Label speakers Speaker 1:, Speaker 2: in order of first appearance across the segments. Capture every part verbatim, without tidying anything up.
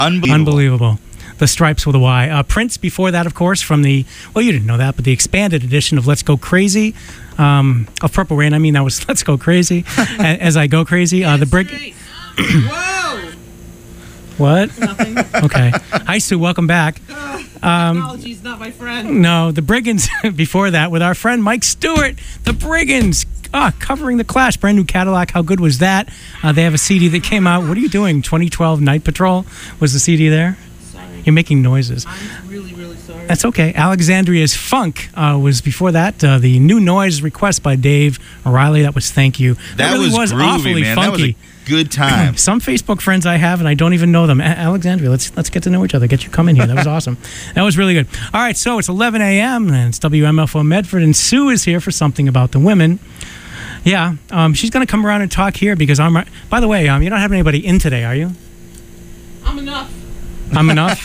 Speaker 1: Unbelievable.
Speaker 2: Unbelievable. The Stripes with a Y. Uh, Prince before that, of course, from the, well, you didn't know that, but the expanded edition of Let's Go Crazy, um, of Purple Rain. I mean, that was Let's Go Crazy, As I Go Crazy. Uh, the Brig.
Speaker 3: Whoa!
Speaker 2: What?
Speaker 3: Nothing.
Speaker 2: Okay. Hi, Sue. Welcome back.
Speaker 3: Um, Technology's not my friend.
Speaker 2: No, the Brigands before that with our friend Mike Stewart. The Brigands. Ah, covering the Clash, brand new Cadillac. How good was that? Uh, they have a C D that came out. What are you doing? twenty twelve Night Patrol was the C D there.
Speaker 3: Sorry.
Speaker 2: You're making noises.
Speaker 3: I'm really, really sorry.
Speaker 2: That's okay. Alexandria's Funk uh, was before that. Uh, the new noise request by Dave O'Reilly. That was Thank You. That,
Speaker 1: That
Speaker 2: really
Speaker 1: was,
Speaker 2: was
Speaker 1: groovy,
Speaker 2: awfully
Speaker 1: man.
Speaker 2: funky.
Speaker 1: That was a good time.
Speaker 2: Some Facebook friends I have, and I don't even know them. A- Alexandria, let's let's get to know each other. Get you come in here. That was awesome. That was really good. All right, so it's eleven a.m. and it's W M F O Medford, and Sue is here for something about the women. Yeah, um, she's going to come around and talk here because I'm. By the way, um, you're not having anybody in today, are you?
Speaker 3: I'm enough.
Speaker 2: I'm enough.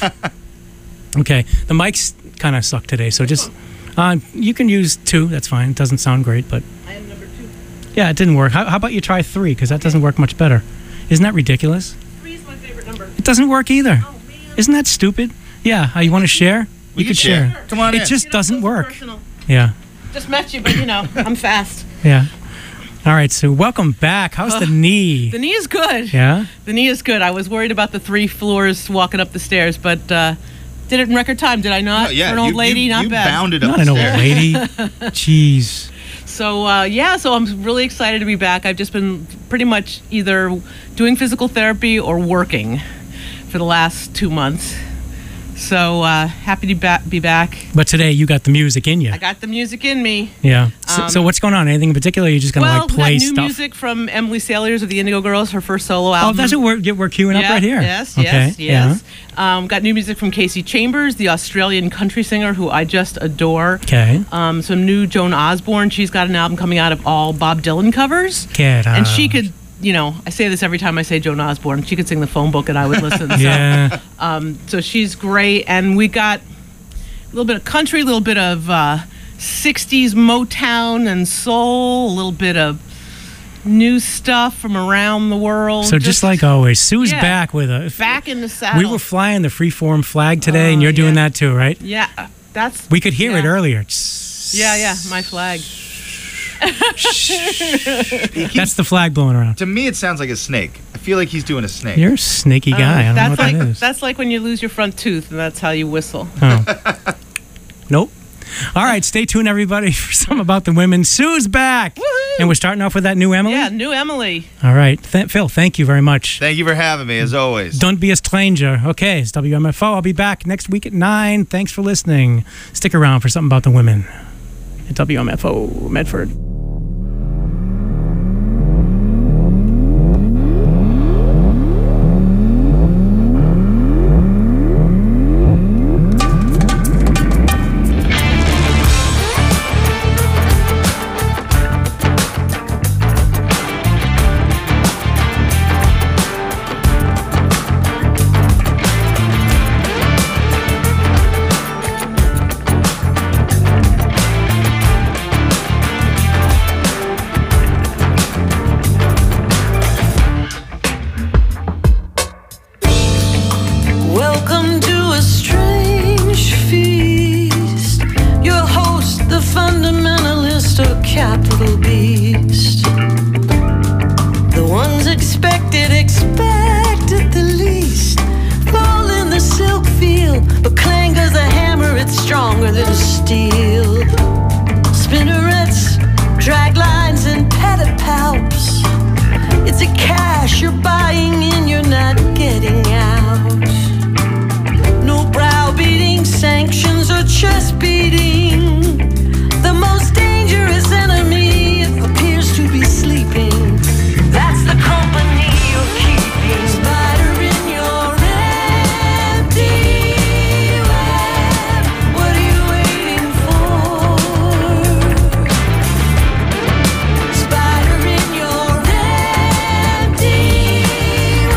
Speaker 2: Okay, the mics kind of suck today, so just uh, you can use two. That's fine. It doesn't sound great, but
Speaker 3: I am number two.
Speaker 2: yeah, it didn't work. How, how about you try three? Because that doesn't work much better. Isn't that ridiculous?
Speaker 3: Three is my favorite number.
Speaker 2: It doesn't work either.
Speaker 3: Oh, man.
Speaker 2: Isn't that stupid? Yeah, uh, you want to share?
Speaker 1: We
Speaker 2: you
Speaker 1: can
Speaker 2: could share.
Speaker 1: share. Come on
Speaker 2: It
Speaker 1: in.
Speaker 2: just
Speaker 3: You know,
Speaker 2: doesn't
Speaker 3: those
Speaker 2: work.
Speaker 3: personal.
Speaker 2: Yeah,
Speaker 3: Just met you, but you know, I'm fast.
Speaker 2: yeah. All right, so welcome back. How's the knee?
Speaker 3: The knee is good.
Speaker 2: Yeah?
Speaker 3: The knee is good. I was worried about the three floors walking up the stairs, but uh, did it in record time, did I not?
Speaker 1: No, yeah,
Speaker 3: For an old
Speaker 1: you,
Speaker 3: lady,
Speaker 1: you,
Speaker 3: not
Speaker 1: you
Speaker 3: bad.
Speaker 1: bounded up
Speaker 2: Not
Speaker 1: the
Speaker 2: an old
Speaker 1: stairs.
Speaker 2: lady. Jeez.
Speaker 3: So, uh, yeah, so I'm really excited to be back. I've just been pretty much either doing physical therapy or working for the last two months. So, uh, happy to ba- be back.
Speaker 2: But today you got the music in you.
Speaker 3: I got the music in me.
Speaker 2: Yeah. So,
Speaker 3: Um,
Speaker 2: so what's going on? Anything in particular? Or you're just going to
Speaker 3: Well,
Speaker 2: like play
Speaker 3: got new
Speaker 2: stuff?
Speaker 3: music from Emily Sailors of the Indigo Girls, her first solo
Speaker 2: Oh,
Speaker 3: album.
Speaker 2: that's what we're, we're queuing up
Speaker 3: Yeah,
Speaker 2: right here.
Speaker 3: Yes,
Speaker 2: okay.
Speaker 3: yes, yes. Um, got new music from Casey Chambers, the Australian country singer who I just adore.
Speaker 2: Okay.
Speaker 3: Um, some new Joan Osborne. She's got an album coming out of all Bob Dylan covers.
Speaker 2: Get
Speaker 3: And
Speaker 2: out.
Speaker 3: she could, you know, I say this every time I say Joan Osborne. She could sing the phone book and I would listen. So,
Speaker 2: Yeah.
Speaker 3: um, so she's great. And we got a little bit of country, a little bit of uh, sixties Motown and soul, a little bit of new stuff from around the world.
Speaker 2: So just, like always, Sue's
Speaker 3: yeah.
Speaker 2: back with a.
Speaker 3: back in the saddle.
Speaker 2: We were flying the freeform flag today, and
Speaker 3: Oh,
Speaker 2: you're doing
Speaker 3: yeah.
Speaker 2: that too, right?
Speaker 3: Yeah, uh, that's.
Speaker 2: We could hear
Speaker 3: yeah.
Speaker 2: it earlier.
Speaker 3: Yeah, yeah, my flag.
Speaker 2: That's the flag blowing around.
Speaker 1: To me, it sounds like a snake. I feel like he's doing a snake.
Speaker 2: You're a snaky guy. I don't know
Speaker 3: that's
Speaker 2: what
Speaker 3: like
Speaker 2: that is.
Speaker 3: that's like when you lose your front tooth, and that's how you whistle.
Speaker 2: Oh. Nope. All right, stay tuned, everybody, for some about the women. Sue's back.
Speaker 3: Woohoo!
Speaker 2: And we're starting off with that new Emily?
Speaker 3: Yeah, new Emily.
Speaker 2: All right. Th- Phil, thank you very much.
Speaker 1: Thank you for having me, as always.
Speaker 2: Don't be a stranger. Okay, it's W M F O. I'll be back next week at nine. Thanks for listening. Stick around for something about the women at W M F O Medford.
Speaker 4: Welcome to a strange feast. Your host, the fundamentalist or capital beast. The ones expected, expect at the least. Fall in the silk field, but clang goes the hammer, it's stronger than steel. Spinnerets, drag lines, and pedipalps. It's a cash you're buying in, you're not getting out. No browbeating, sanctions, or chest beating. The most dangerous enemy appears to be sleeping. That's the company you're keeping. Spider in your empty web. What are you waiting for? Spider in your empty web.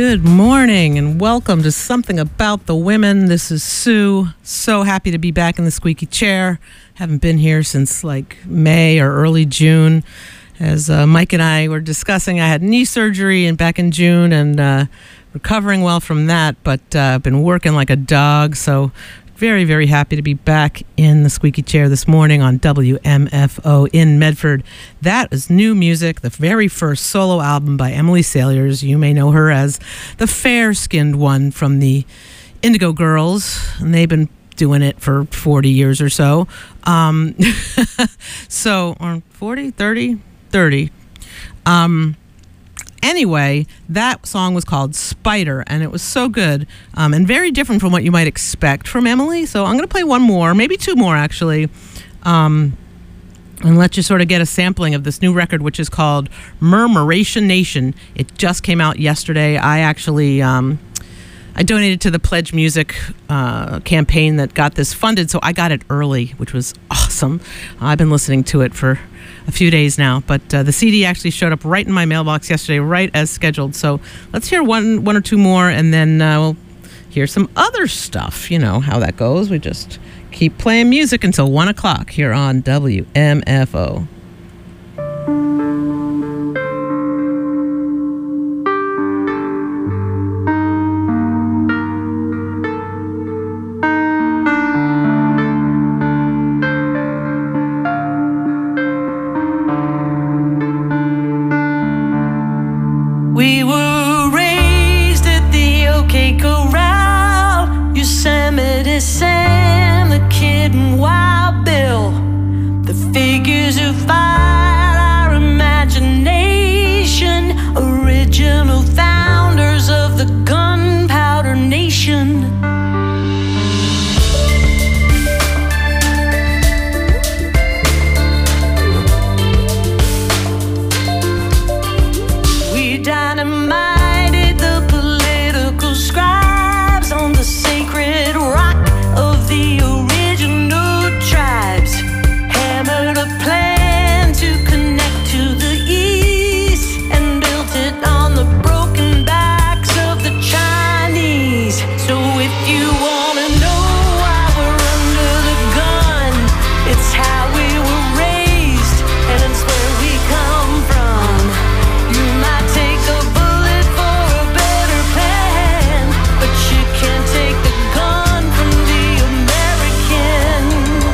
Speaker 3: Good morning and welcome to Something About the Women. This is Sue. So happy to be back in the squeaky chair. Haven't been here since like May or early June. As uh, Mike and I were discussing, I had knee surgery and back in June and uh, recovering well from that, but I've uh, been working like a dog. So very, very happy to be back in the squeaky chair this morning on W M F O in Medford. That is new music, the very first solo album by Emily Saliers. You may know her as the fair-skinned one from the Indigo Girls, and they've been doing it for forty years or so. Um, so, or forty, thirty, thirty. Um, Anyway, that song was called Spider, and it was so good um, and very different from what you might expect from Emily. So I'm going to play one more, maybe two more, actually, um, and let you sort of get a sampling of this new record, which is called Murmuration Nation. It just came out yesterday. I actually... Um, I donated to the Pledge Music uh, campaign that got this funded, so I got it early, which was awesome. I've been listening to it for a few days now, but uh, the C D actually showed up right in my mailbox yesterday, right as scheduled. So let's hear one, one or two more, and then uh, we'll hear some other stuff. You know how that goes. We just keep playing music until one o'clock here on W M F O.
Speaker 4: We were raised at the OK Corral, Yosemite Sam, the Kid and Wild Bill, the figures who fired our imagination, original founders of the Gunpowder Nation. Dynamited the political scribes on the sacred rock of the original tribes. Hammered a plan to connect to the east and built it on the broken backs of the Chinese. So if you wanna know why we're under the gun, it's how we were raised and it's where we come from. You might take a bullet for a better plan, but you can't take the gun from the American.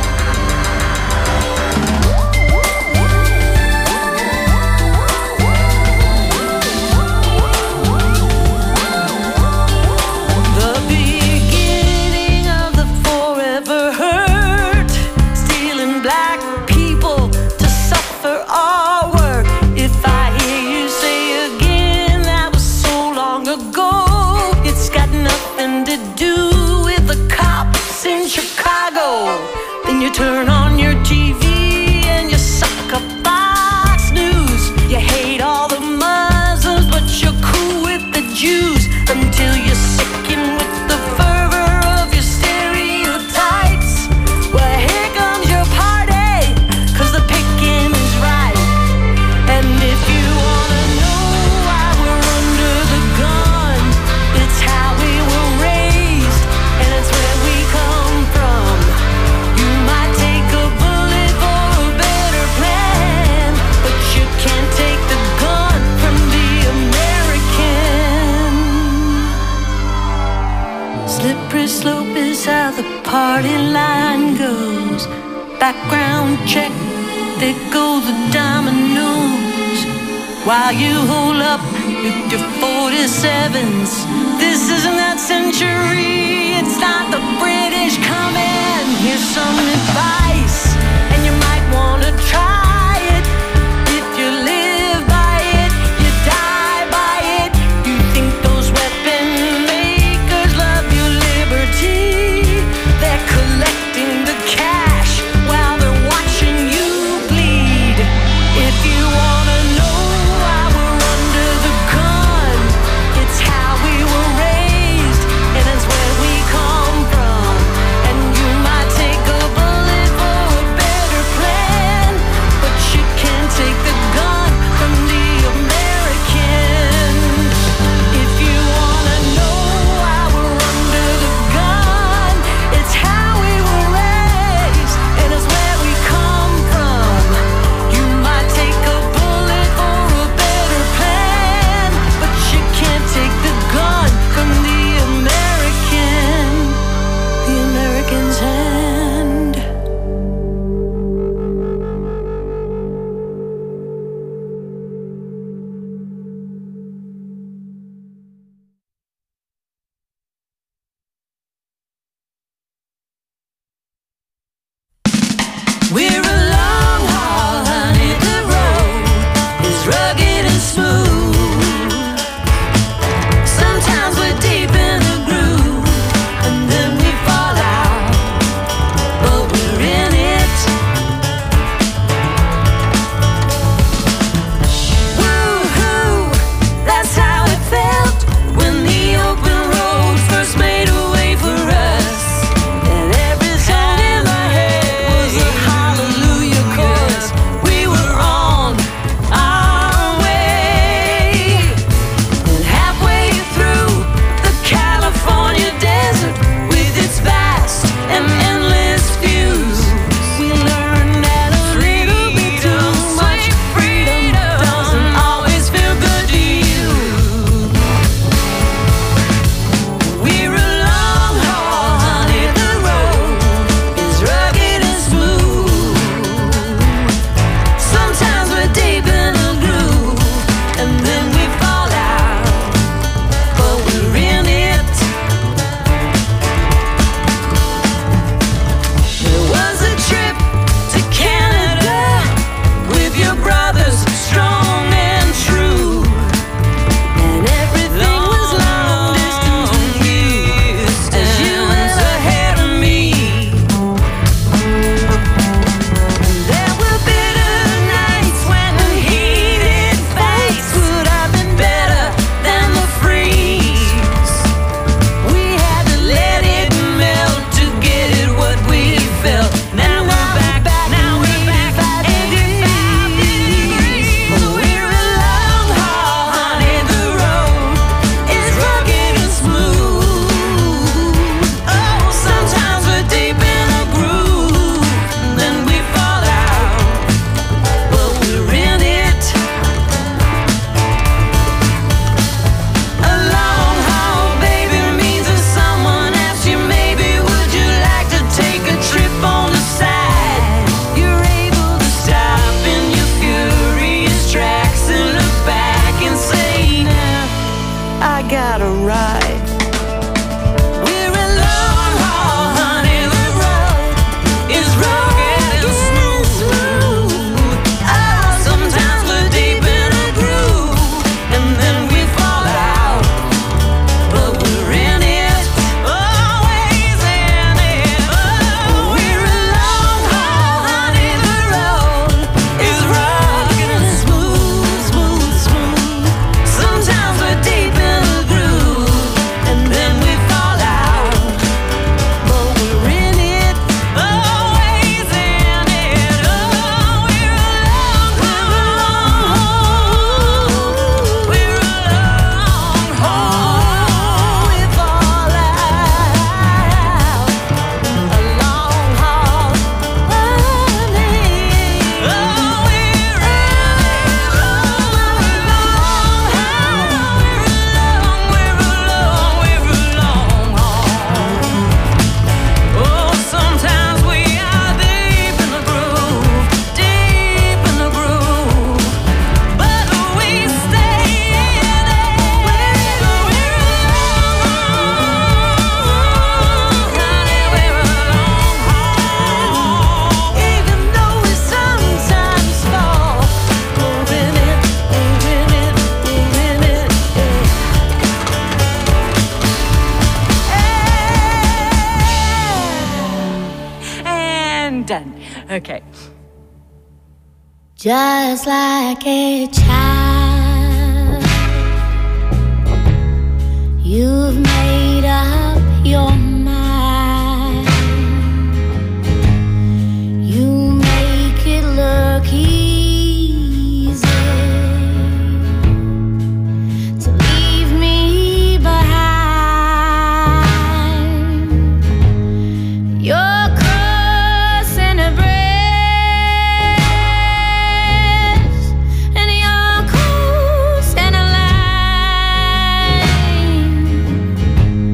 Speaker 4: The beginning of the forever hurt, stealing black people to suffer our work. If I hear you say again that was so long ago, it's got nothing to do with the cops in Chicago. Then you turn on your T V and you suck up Fox News. You hate all the Muslims, but you're cool with the Jews until you're sicken with the fervor of your stereotypes. Well, here comes your party, 'cause the picking is right. And if you wanna know why we're under the gun, it's how we were raised, and it's where we come from. You might take a bullet for a better plan, but you can't take the gun from the American. Slippery slope is how the party line goes. Background check, there go the dominoes. While you hold up with your forty-sevens, this isn't that century, it's not the British coming. Here's some advice, and you might want to try it. If you live by it, you die by it. You think those weapon makers love your liberty? They're collecting the cash while they're watching you bleed. If you wanna know why we're under the gun, it's how we were raised. We're a long haul, honey. The road is rugged and smooth. Sometimes we're deep in a groove, and then we fall out, but we're in it. Woo-hoo, that's how it felt when the open road first made a way for us. And every song in my head was a hallelujah chorus. We were on our way. And halfway through the California desert, with its vast and endless views, we learned that a little bit too much freedom doesn't always feel good to you. We're a long haul, honey. The road is rugged and smooth. Sometimes we're deep in a groove, and then we fall out, but we're in it. There was a trip to Canada with your brothers, strong and true, and everything was long distance with you, as you was ahead of me. There were bitter nights when heated fights would have been better than the freeze. We had to let it melt to get it what we felt. Now we're back, now we're back at eighty-five degrees. We're a long haul, honey. The road is rugged and smooth. Oh, sometimes we're deep in a groove, then we fall out, but we're in it. A long haul, baby, means that someone asks you, maybe, would you like to take a trip on the side? You're able to stop in your furious tracks and look back and say, now I got a ride. We're a long haul, honey. The road is rugged and smooth. Oh, sometimes we're deep in a groove, and then we fall out, but we're in it. Always in it. Oh, we're a long haul, honey. The road is rugged and smooth, smooth, smooth. Sometimes we're deep in a groove, and then we fall out, but we're in it. Always in it. Oh, we're a long haul. We're a long haul. We fall out. A long haul, honey. Oh, we're a long haul. We're a long, we're a long, we're a long haul. Oh, sometimes we are deep in the groove, deep in the groove, but we stay in it. We're a long haul, honey. We're a long haul. Even though we sometimes fall, we're in it, we're in it, we're in it. And done. Okay.
Speaker 5: Just like a child, you've made up your mind. You make it look easy to leave me behind. Your cross and a breast, and your course and a line.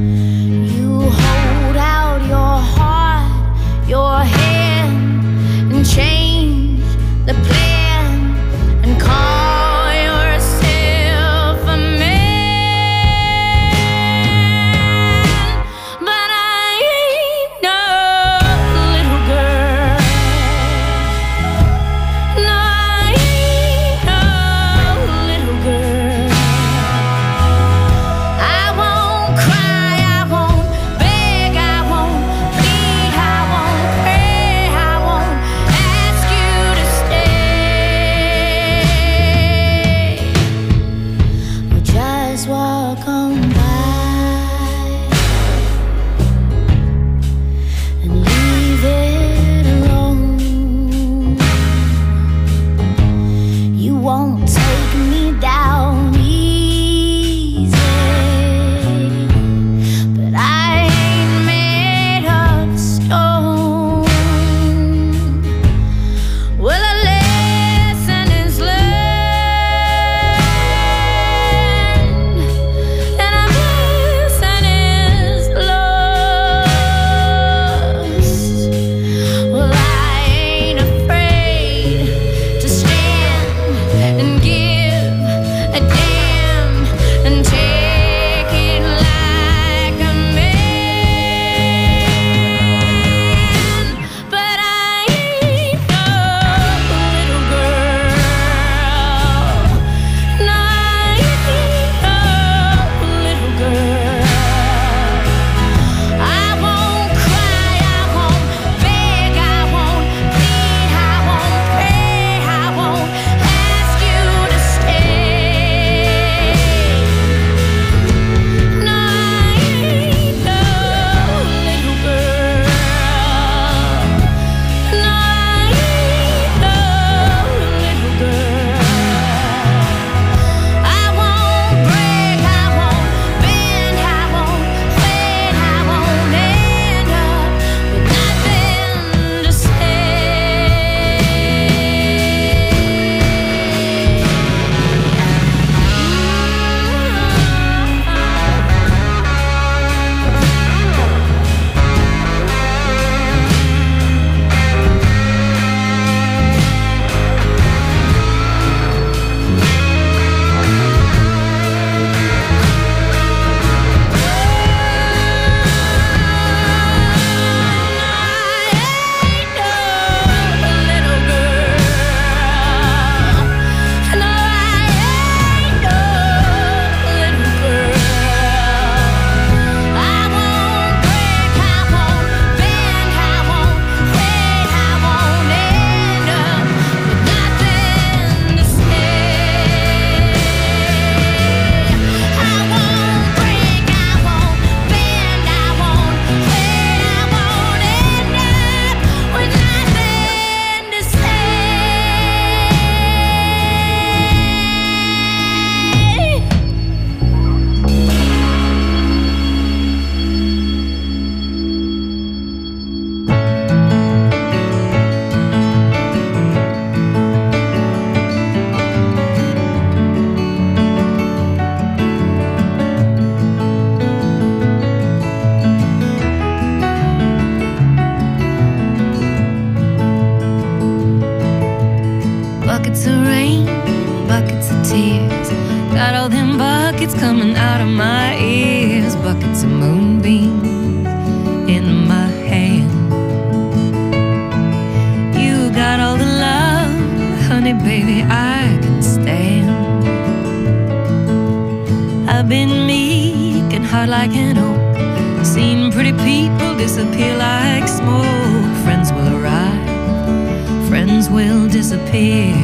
Speaker 4: hard like an oak. Seen pretty people disappear like smoke. Friends will arrive, friends will disappear.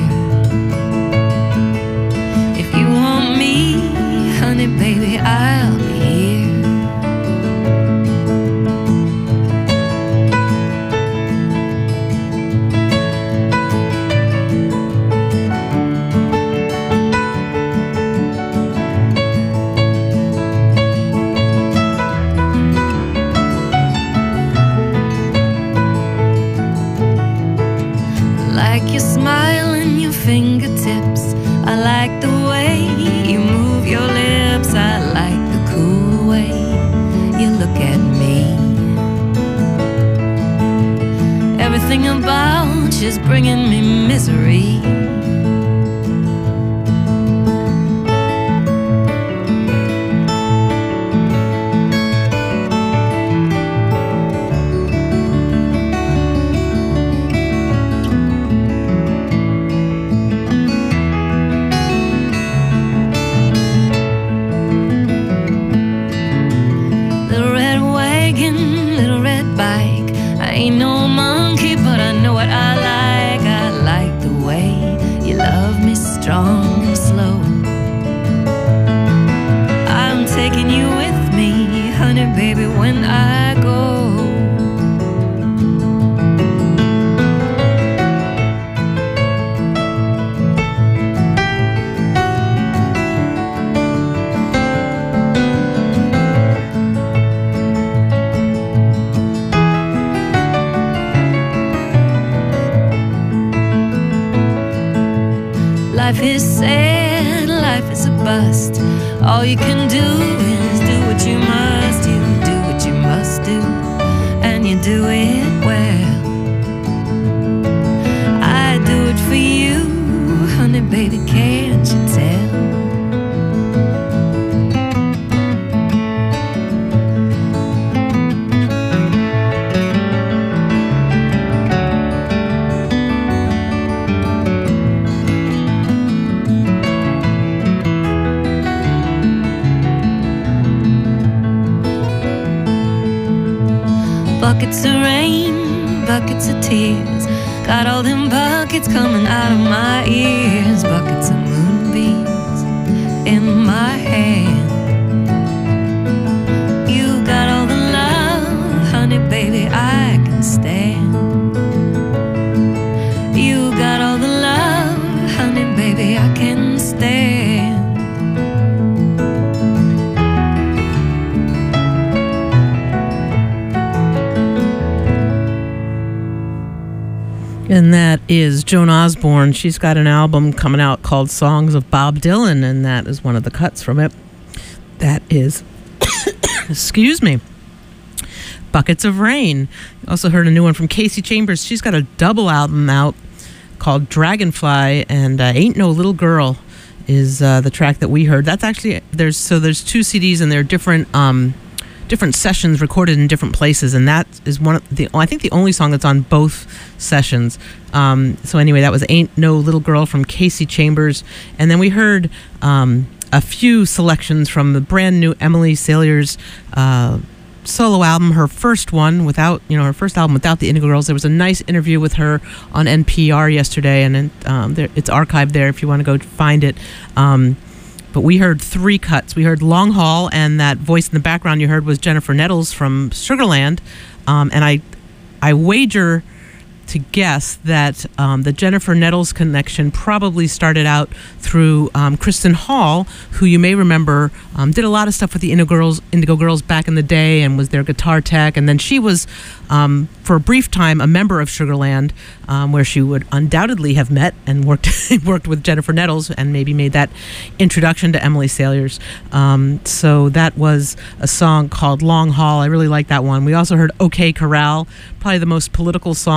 Speaker 4: If you want me, honey, baby, I'll be here. Your smile and your fingertips, I like the way you move your lips. I like the cool way you look at me. Everything about you's bringing me misery. Ain't no monkey, but I know what I like. I like the way you love me strong and slow. I'm taking you with me, honey, baby, when I go. Life is sad, life is a bust. All you can do is do what you must. You do what you must do, and you do it well. I do it for you, honey, baby, can't you tell? Buckets of rain, buckets of tears, got all them buckets coming out of my ears. Buckets of moonbeams in my hand. You got all the love, honey, baby, I can stand. You got all the love, honey, baby, I can stand.
Speaker 6: And that is Joan Osborne. She's got an album coming out called Songs of Bob Dylan, and that is one of the cuts from it. That is, excuse me, Buckets of Rain. Also heard a new one from Casey Chambers. She's got a double album out called Dragonfly, and uh, Ain't No Little Girl is uh, the track that we heard. That's actually, there's so there's two C Ds, and they're different um, different sessions recorded in different places, and that is one of the I think the only song that's on both sessions. Um, so anyway, that was Ain't No Little Girl from Casey Chambers, and then we heard um, a few selections from the brand new Emily Saliers uh, solo album, her first one without you know her first album without the Indigo Girls. There was a nice interview with her on N P R yesterday, and um, there, it's archived there if you want to go find it. Um, But we heard three cuts. We heard Long Haul, and that voice in the background you heard was Jennifer Nettles from Sugarland. Um, and I, I wager to guess that um, the Jennifer Nettles connection probably started out through um, Kristen Hall, who you may remember um, did a lot of stuff with the Indigo Girls, Indigo Girls back in the day, and was their guitar tech. And then she was, um, for a brief time, a member of Sugarland, um, where she would undoubtedly have met and worked worked with Jennifer Nettles, and maybe made that introduction to Emily Saliers. Um, so that was a song called Long Haul. I really like that one. We also heard OK Corral, probably the most political song on this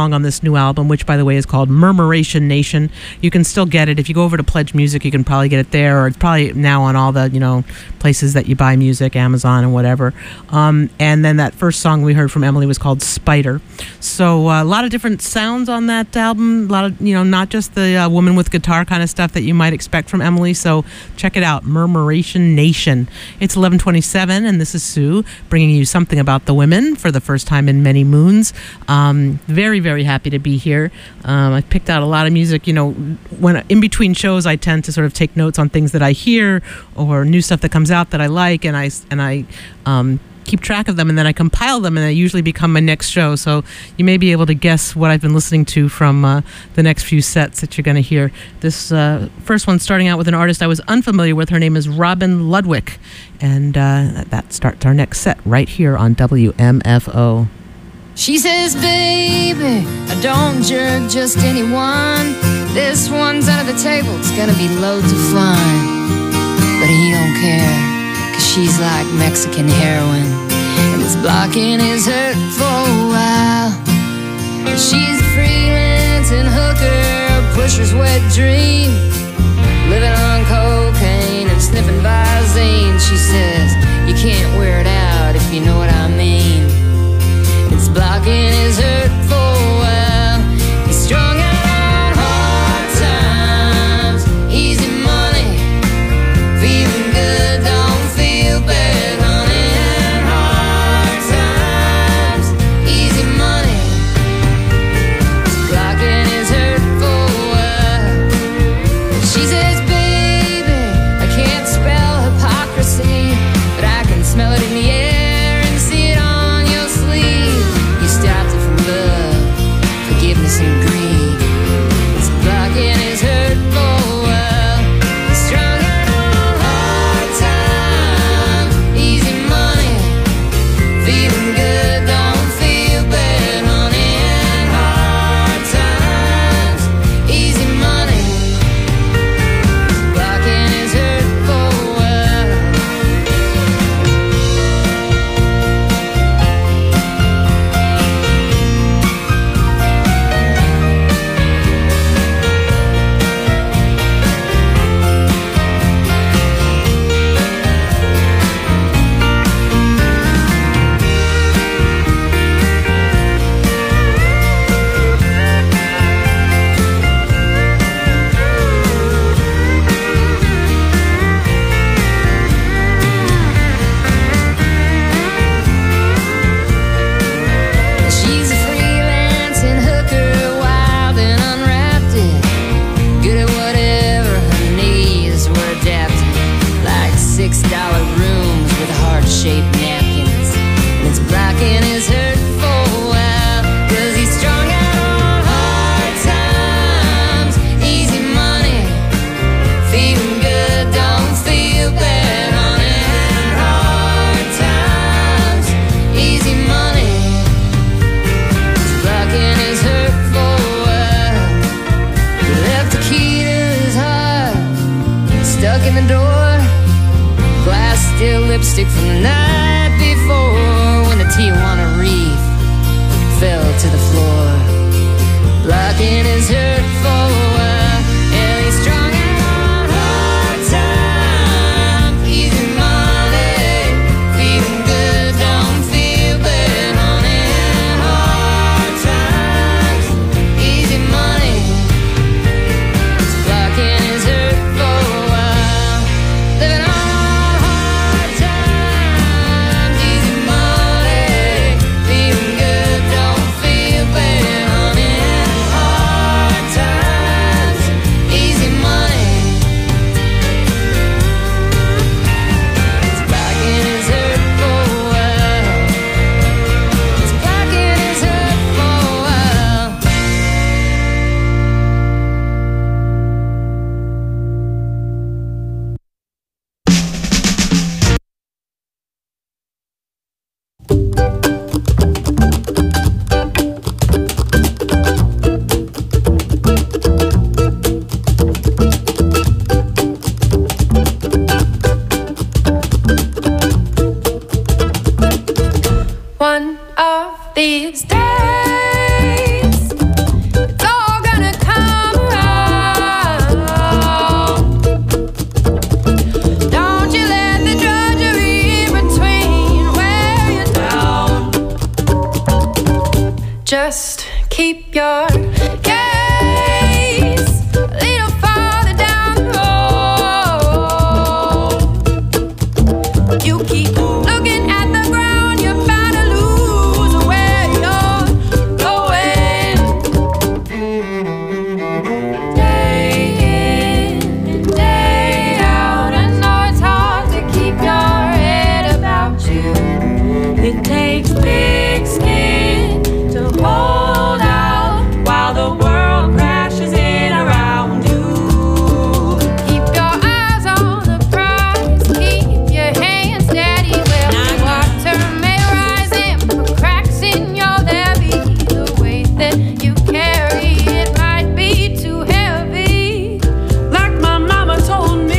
Speaker 6: new album, which, by the way, is called Murmuration Nation. You can still get it. If you go over to Pledge Music, you can probably get it there, or it's probably now on all the, you know, places that you buy music, Amazon and whatever. Um, and then that first song we heard from Emily was called Spider. So uh, a lot of different sounds on that album, a lot of, you know, not just the uh, woman with guitar kind of stuff that you might expect from Emily. So check it out, Murmuration Nation. It's eleven twenty-seven, and this is Sue bringing you something about the women for the first time in many moons. Um, very, very happy to be here. Um, I picked out a lot of music. You know, when in between shows, I tend to sort of take notes on things that I hear or new stuff that comes out that I like, and I and I um, keep track of them, and then I compile them, and they usually become my next show. So you may be able to guess what I've been listening to from uh, the next few sets that you're going to hear. This uh, first one, starting out with an artist I was unfamiliar with. Her name is Robin Ludwig, and uh, that starts our next set right here on W M F O.
Speaker 7: She says, baby, I don't jerk just anyone. This one's under the table, it's gonna be loads of fun. But he don't care, cause she's like Mexican heroin, and this blocking his hurt for a while. She's a freelancing hooker, pusher's wet dream, living on cocaine and sniffing Visine. She says, you can't wear it out if you know what I mean. It's blocking his hurt for a while. He's strung out on hard times, easy money, feeling good, don't feel bad, honey. And hard times, easy money, it's blocking his hurt for a while. She says, baby, I can't spell hypocrisy, but I can smell it in the air and see it on your sleeve. You stopped it from love, forgiveness and greed. It's blocking his hurt for a while. He's strung out on hard times, easy money, feeling good, don't feel bad, honey. And hard times, easy money, blocking his hurt for a while. She's a freelancing hooker, wild and unwrapped it, good at whatever her needs were adapted. Like six dollar rooms with heart-shaped napkins, and it's blocking his hurt for a while. Cause he's strung out on hard times, easy money, feeling good, don't feel bad, honey. And hard times, easy money, blocking his hurt for a while. He left the key to his heart stuck in the door, glass still lipstick from the night before, when the Tijuana Reef fell to the floor, blocking his hurt for a while. And he's strung out on hard times, easy money, feeling good, don't feel bad, honey. And hard times, easy money, it's blocking his hurt for a while. Living on hard times, easy money, feeling good, don't feel bad, honey. And hard times, easy money, it's blocking his hurt for a while. It's blocking his hurt for a while.
Speaker 8: One of these days,
Speaker 7: Just keep your gaze a little farther down the road. You keep looking at the ground, you're bound to lose where you're going. Day in and day out, I know it's hard to keep your head about you. It takes big skin to hold out while the world crashes in around you. Keep your eyes on the prize, keep your hands steady where the water may rise and put cracks in your levee. The weight that you carry, it might be too heavy.
Speaker 4: Like my mama told me.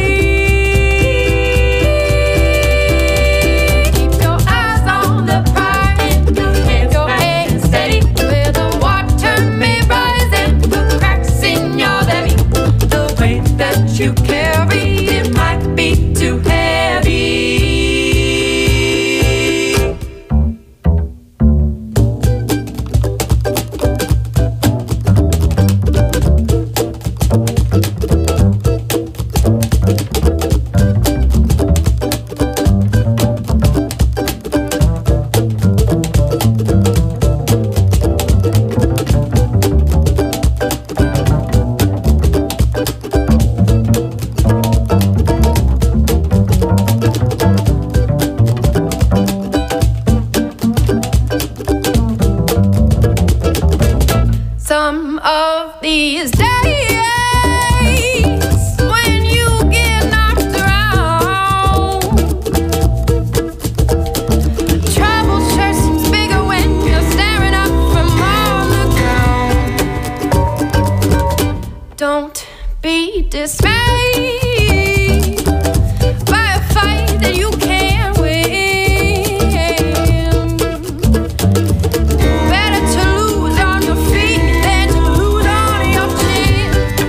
Speaker 7: Keep your eyes on the prize, keep your hands steady where the water may rise and put cracks in your levee. The weight that you carry, it might be too heavy. Some of these days, when you get knocked around, trouble sure seems bigger when you're staring up from on the ground. Don't be dismayed by a fight that you can't win. Better to lose on your feet than to lose on your chin.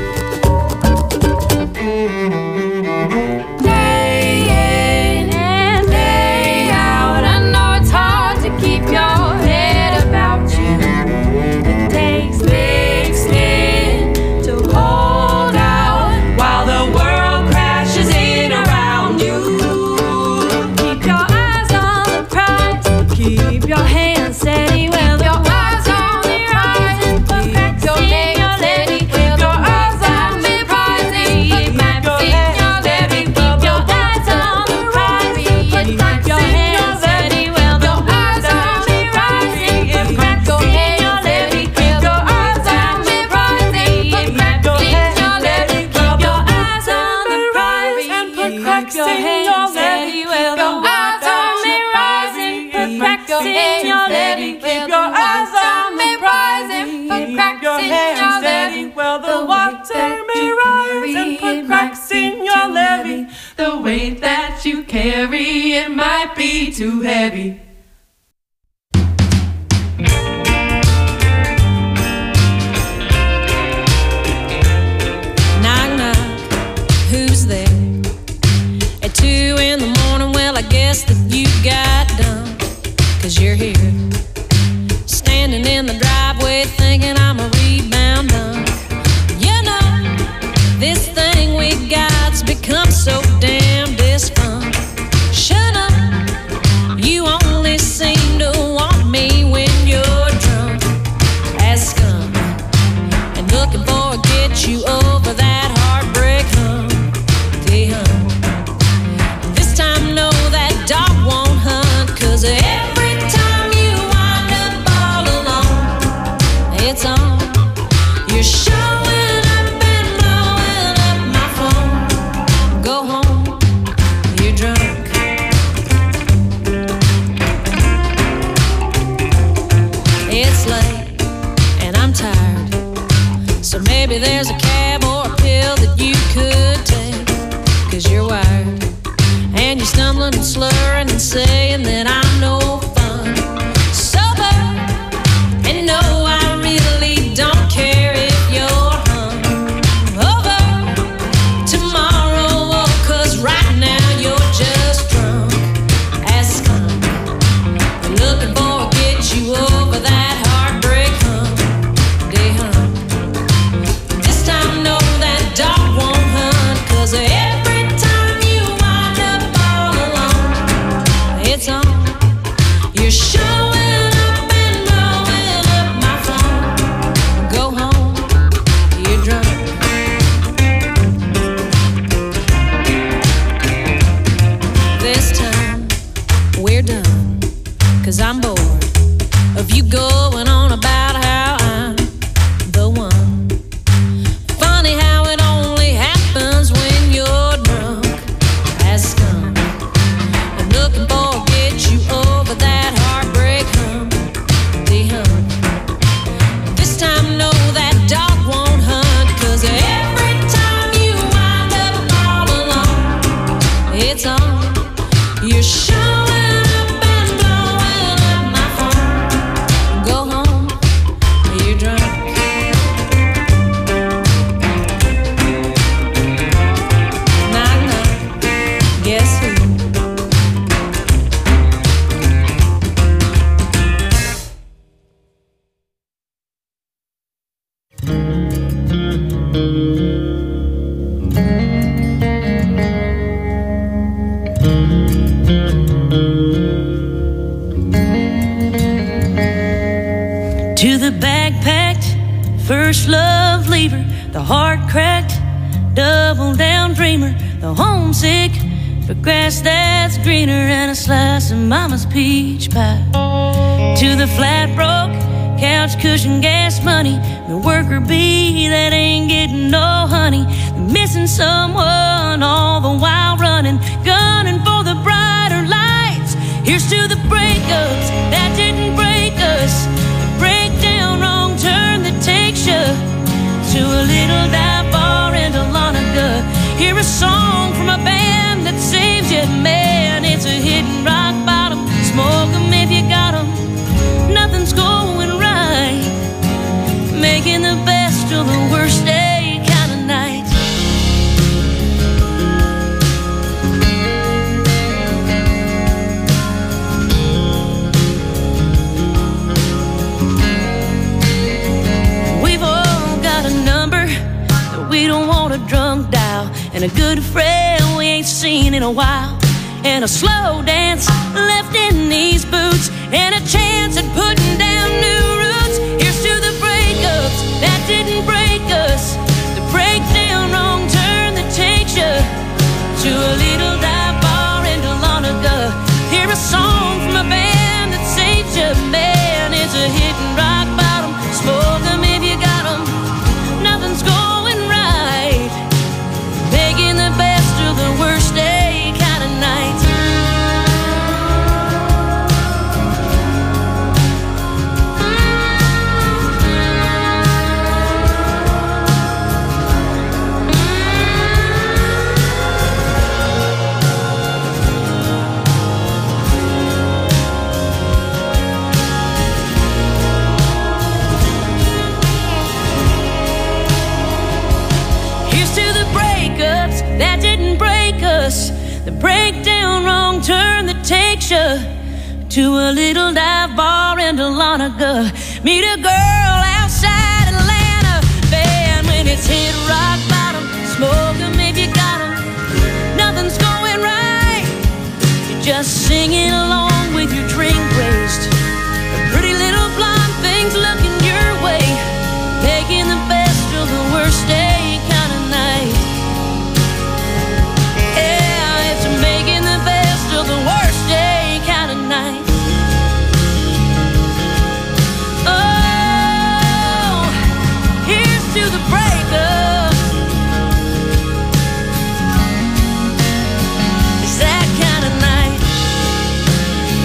Speaker 7: Day in and day out, I know it's hard to keep your head about you. It takes big skin to hold out while the world crashes in around you. Keep your eyes on the prize, keep your hands steady where the eyes on the prize, keep your hands steady where the eyes on the prize, keep your hands steady, keep your eyes on the prize, keep your hands steady where the eyes on the prize, keep your hands steady, keep your eyes on the prize, keep your hands steady, keep your eyes on the prize, and put cracks in your levee where the eyes on the prize, and put cracks in your levee, keep your eyes on the prize, and put cracks in your levee where the water may rise, and put cracks in your levee. The weight that you carry, it might be too heavy.
Speaker 8: Knock, knock, who's there? At two in the morning, well, I guess that you got done. Cause you're here, standing in the driveway, thinking I'm a rebound done. You know, this thing we got's become so damn dysfunctional. You only seem to want me when you're drunk as scum, and looking for a get you over that heartbreak hump. Damn. This time, know that dog won't hunt, cause every time you wind up all alone, it's on. You're showing up and blowing up my phone. Go home, you're drunk. It's late and I'm tired, so maybe there's a cab or a pill that you could take. Cause you're wired and you're stumbling and slurring and saying that I'm no You're showing up and blowing up my phone. Go home, you're drunk. This time, we're done. Cause I'm bored of you going on about how I'm the one. Funny how it only happens when you're drunk as scum. I'm looking for get you over that heartbreak hump, the hump. This time know that dog won't hunt. Cause every time you wind up all alone, it's on. You're showing up and blowing up my phone. Go home, you're drunk. Knock, knock, guess who?
Speaker 4: To the bag-packed, first love leaver, the heart-cracked, double-down dreamer, the homesick for grass that's greener and a slice of mama's peach pie. To the flat-broke, couch cushion gas money, the worker bee that ain't getting no honey, the missing someone all the while running, gunning for the brighter lights. Here's to the breakups that didn't break us, breakdown, wrong turn that takes you to a little dive bar in Dahlonega. Hear a song from a band that saves you, man. It's a hidden rock bottom. Smoke 'em if you got 'em. Nothing's going right. Making the best of the worst day kind of night. We don't want a drunk dial, and a good friend we ain't seen in a while, and a slow dance left in these boots, and a chance at putting down new roots. Here's to the breakups that didn't break us, the breakdown, wrong turn that takes you to a little dive bar in Dahlonega. Hear a song from a band that saves you, man. It's a hidden rock bottom. Smoke 'em if you got 'em. Nothing's going right. Making the best of the worst day kind of night. That didn't break us, the breakdown, wrong turn that takes you to a little dive bar in Dahlonega. Meet a girl outside Atlanta, band when it's hit rock bottom. Smoke 'em if you got 'em. Nothing's going right. You're just singing along with your drink raised. The pretty little blonde things looking your way, making the best of the worst day kind of night. Making the best of the worst day kind of night. Oh, here's to the breakup. It's that kind of night.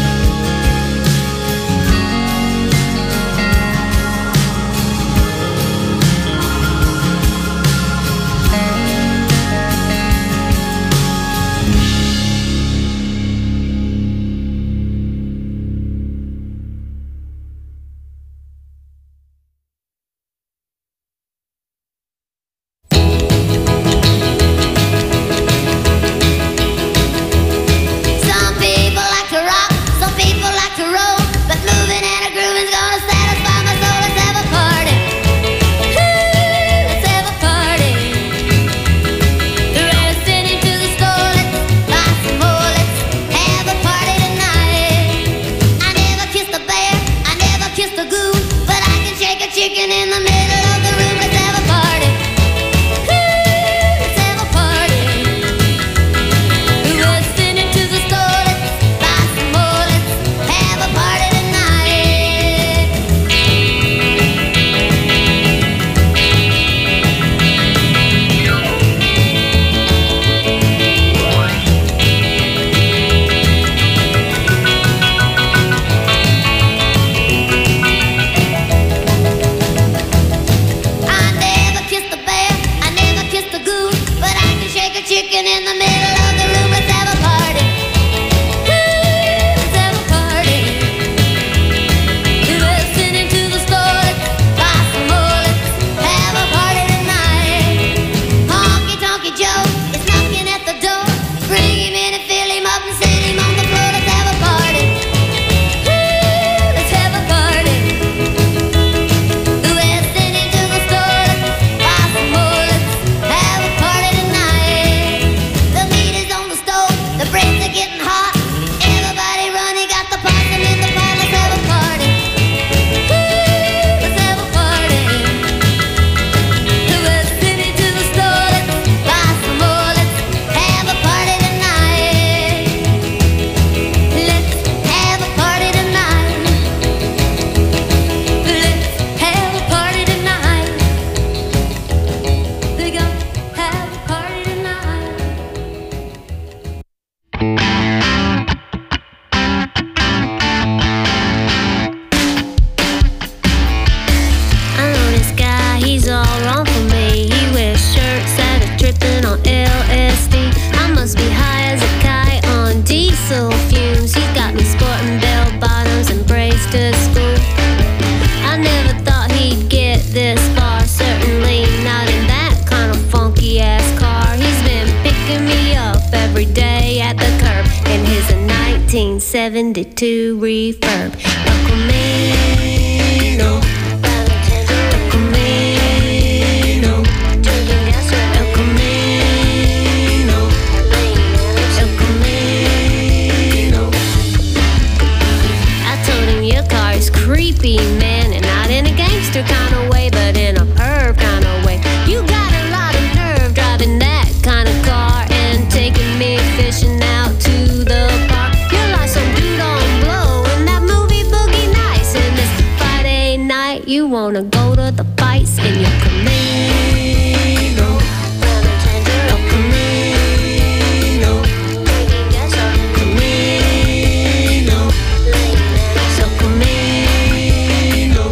Speaker 5: ready to refurb. El Camino, El Camino, El Camino, El Camino. I told him your car is creepy, man, and not in a gangster kind of way, but in a perv kind of way. You got a lot of nerve driving that kind of car and taking me fishing out to the park. You're like some dude on blow in that movie Boogie Nights, and this Friday night you wanna go to the fights in your Camino. El Camino, Camino, El Camino.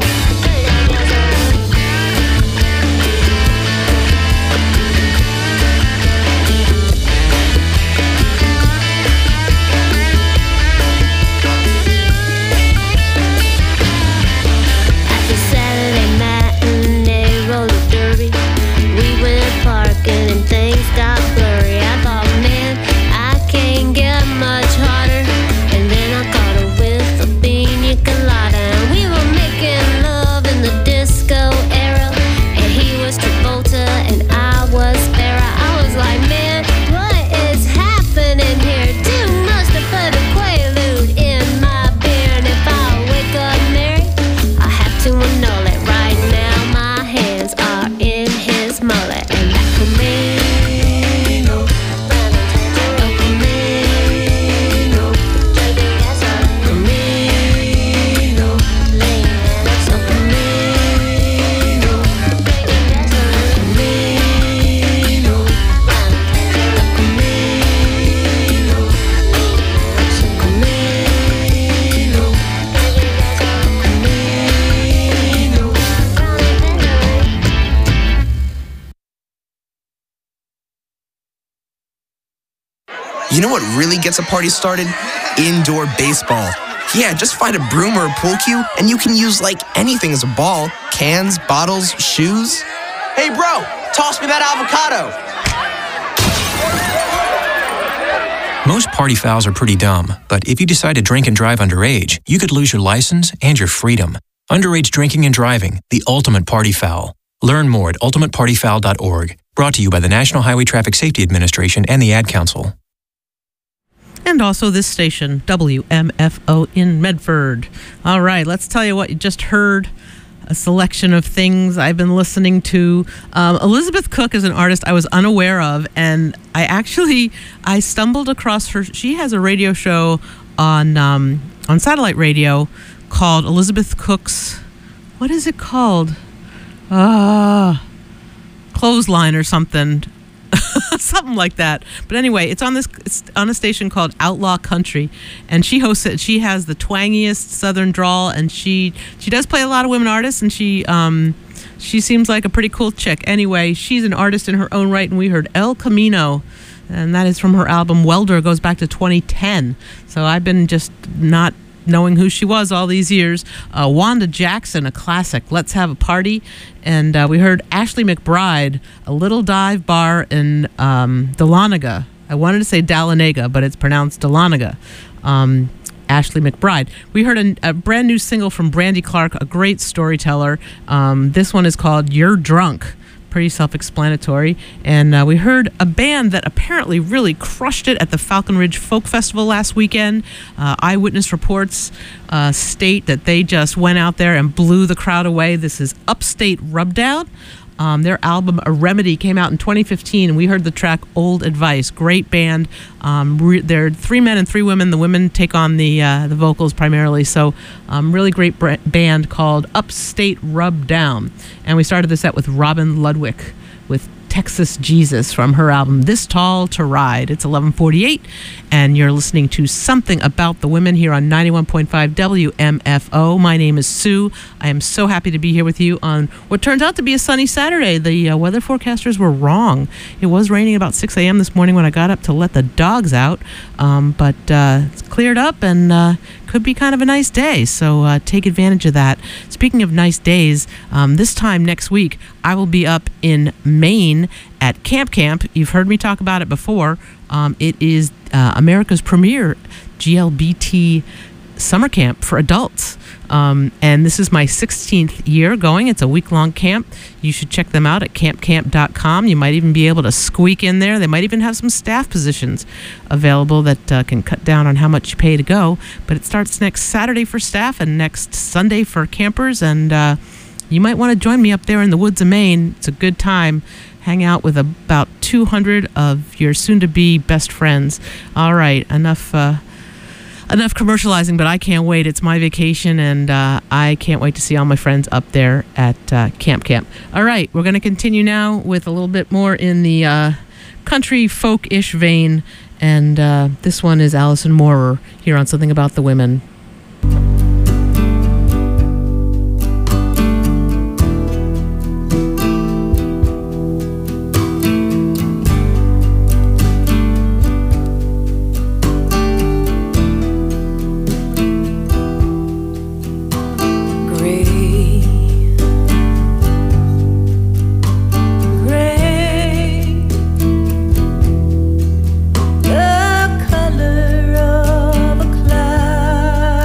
Speaker 5: At the Saturday matinee roller derby, we went parking and things got blurry. I thought, man, I can't get much harder. And then I caught her with a pina colada, and we were making love in the disco era. And he was Travolta and I was Farrah. I was like, man, what is happening here? Too much to put a Quaalude in my beer. And if I wake up married, I have to annul it. Right now my hands are in his mullet. And that Camino, El Camino, Camino, El Camino, Camino,
Speaker 9: You know what really gets a party started? Indoor baseball. Yeah, just find a broom or a pool cue, and you can use like anything as a ball. Cans, bottles, shoes. Hey bro, toss me that avocado.
Speaker 10: Most party fouls are pretty dumb, but if you decide to drink and drive underage, you could lose your license and your freedom. Underage drinking and driving, the ultimate party foul. Learn more at ultimate party foul dot org. Brought to you by the National Highway Traffic Safety Administration and the Ad Council.
Speaker 6: And also this station, W M F O in Medford. All right, let's tell you what you just heard. A selection of things I've been listening to. Um, Elizabeth Cook is an artist I was unaware of, and I actually, I stumbled across her. She has a radio show on um, on satellite radio called Elizabeth Cook's, what is it called? Ah, Clothesline or something. Something like that. But anyway, it's on this it's on a station called Outlaw Country, and she hosts it. She has the twangiest southern drawl, and she she does play a lot of women artists, and she um she seems like a pretty cool chick. Anyway, she's an artist in her own right, and we heard El Camino, and that is from her album Welder. It goes back to twenty ten. So I've been just not knowing who she was all these years. uh, Wanda Jackson, a classic, Let's Have a Party. And uh, we heard Ashley McBryde, A Little Dive Bar in um, Dahlonega. I wanted to say Dahlonega, but it's pronounced Dahlonega. Um, Ashley McBryde. We heard a, a brand new single from Brandy Clark, a great storyteller. Um, this one is called You're Drunk. Pretty self-explanatory. And uh, we heard a band that apparently really crushed it at the Falcon Ridge Folk Festival last weekend. Uh, eyewitness reports uh, state that they just went out there and blew the crowd away. This is Upstate Rubdown. Um, their album A Remedy came out in twenty fifteen, and we heard the track Old Advice. Great band. Um, re- they're three men and three women. The women take on the uh, the vocals primarily. So um, really great br- band called Upstate Rubdown. And we started the set with Robin Ludwig with Texas Jesus from her album This Tall to Ride. It's eleven forty-eight, and you're listening to Something About the Women here on ninety-one point five W M F O. My name is Sue. I am so happy to be here with you on what turns out to be a sunny Saturday. The uh, weather forecasters were wrong. It was raining about six a.m. this morning when I got up to let the dogs out, um, but uh, it's cleared up and uh, could be kind of a nice day, so uh, take advantage of that. Speaking of nice days, um, this time next week, I will be up in Maine at Camp Camp. You've heard me talk about it before. Um, it is uh, America's premier G L B T summer camp for adults. Um, and this is my sixteenth year going. It's a week-long camp. You should check them out at camp camp dot com. You might even be able to squeak in there. They might even have some staff positions available that uh, can cut down on how much you pay to go. But it starts next Saturday for staff and next Sunday for campers. And uh, you might want to join me up there in the woods of Maine. It's a good time. Hang out with about two hundred of your soon-to-be best friends. All right, enough... Uh, Enough commercializing, but I can't wait. It's my vacation, and uh, I can't wait to see all my friends up there at uh, Camp Camp. All right, we're going to continue now with a little bit more in the uh, country folk-ish vein, and uh, this one is Alison Moorer here on Something About the Women.
Speaker 4: The color of a cloud.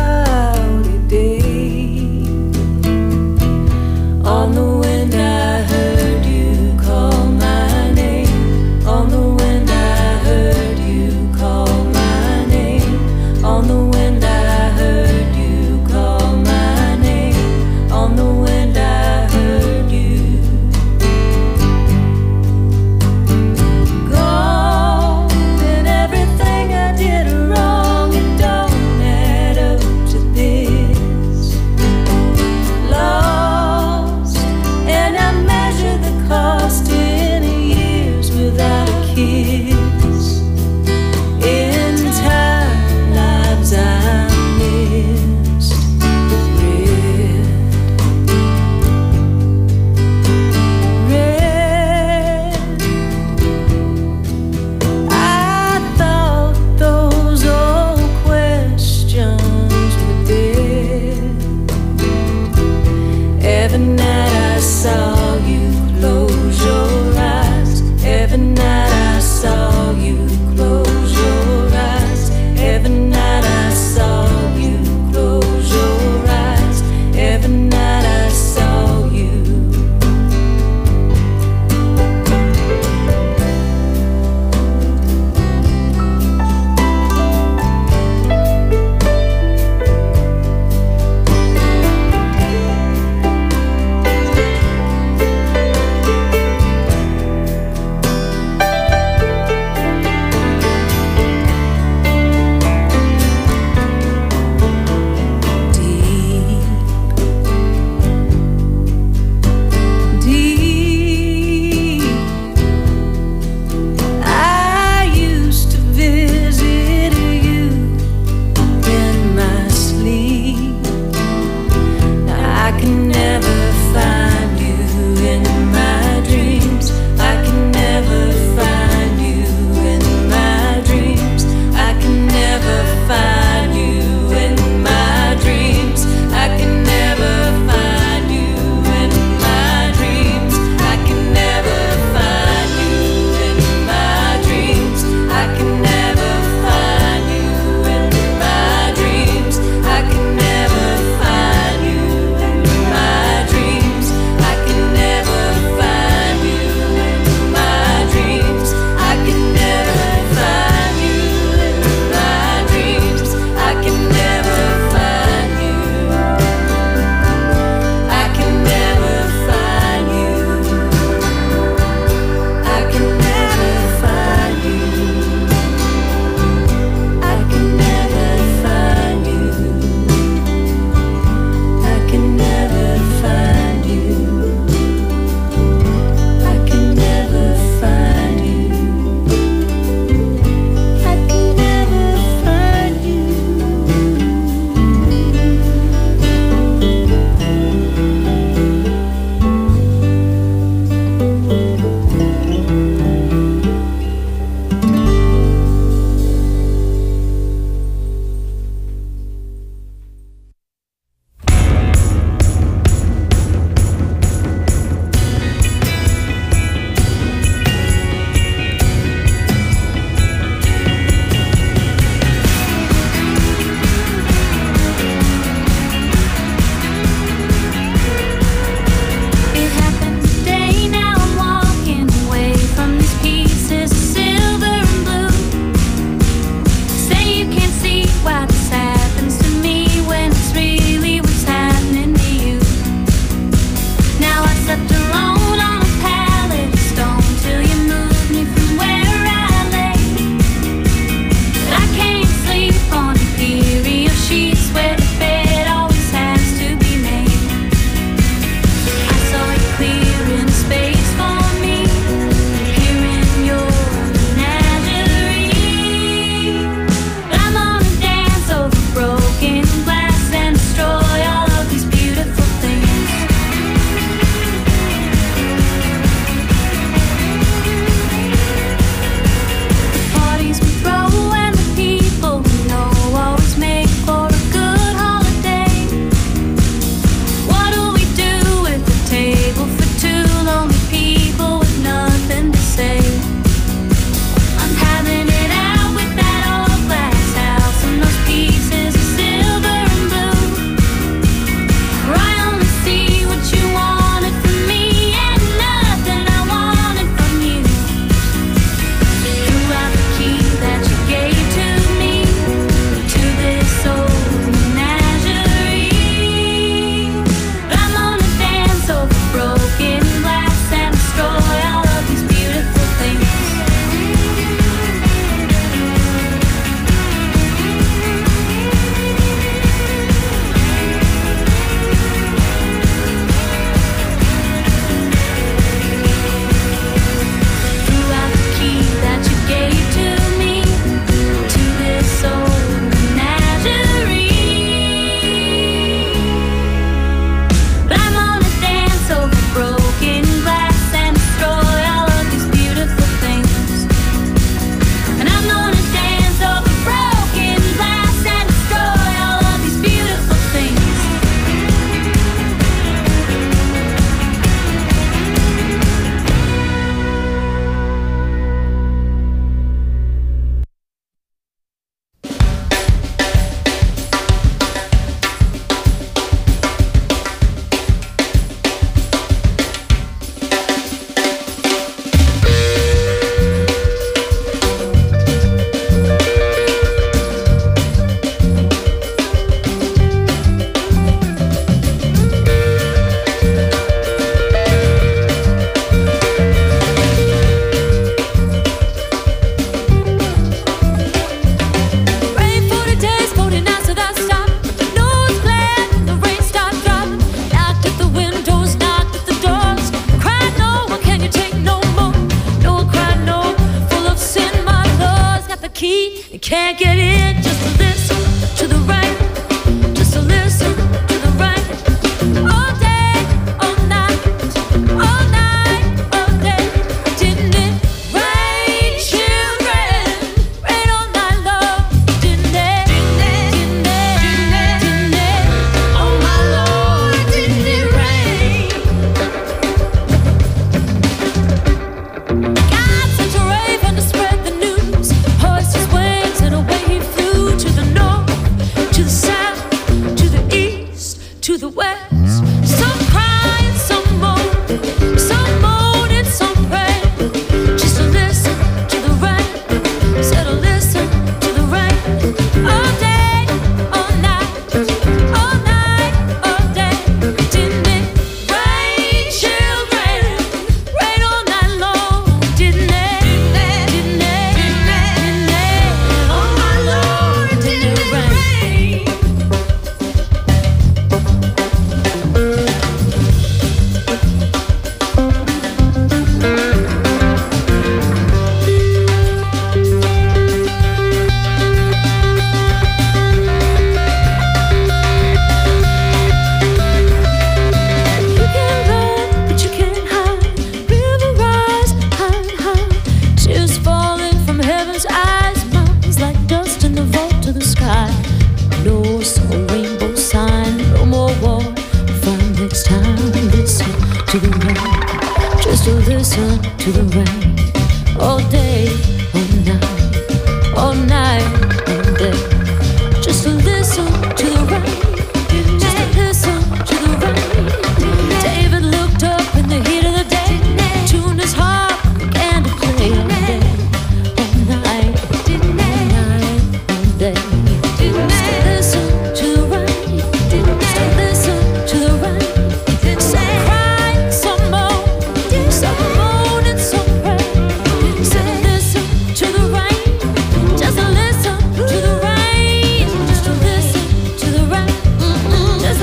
Speaker 4: to the west.